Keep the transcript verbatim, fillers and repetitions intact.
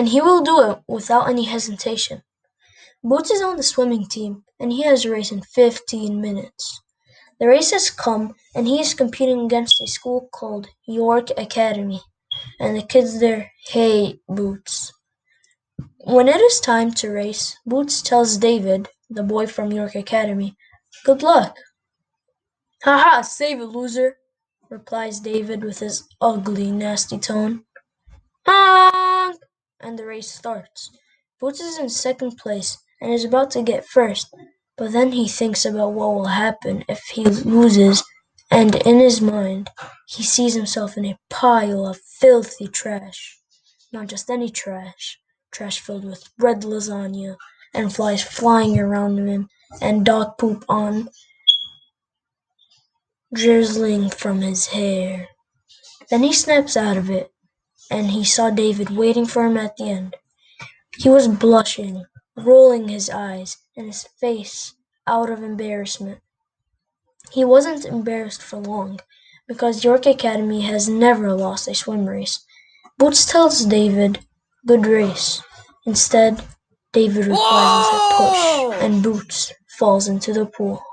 and he will do it without any hesitation. Boots is on the swimming team, and he has a race in fifteen minutes. The race has come, and he is competing against a school called York Academy, and the kids there hate Boots. When it is time to race, Boots tells David, the boy from York Academy, "Good luck." "Ha ha, save it, loser," replies David with his ugly, nasty tone. Honk! And the race starts. Boots is in second place and is about to get first, but then he thinks about what will happen if he loses, and in his mind, he sees himself in a pile of filthy trash. Not just any trash, trash filled with red lasagna, and flies flying around him, and dog poop on drizzling from his hair. Then he snaps out of it, and he saw David waiting for him at the end. He was blushing, rolling his eyes, and his face out of embarrassment. He wasn't embarrassed for long, because York Academy has never lost a swim race. Boots tells David, "Good race." Instead, David replies with a push, and Boots falls into the pool.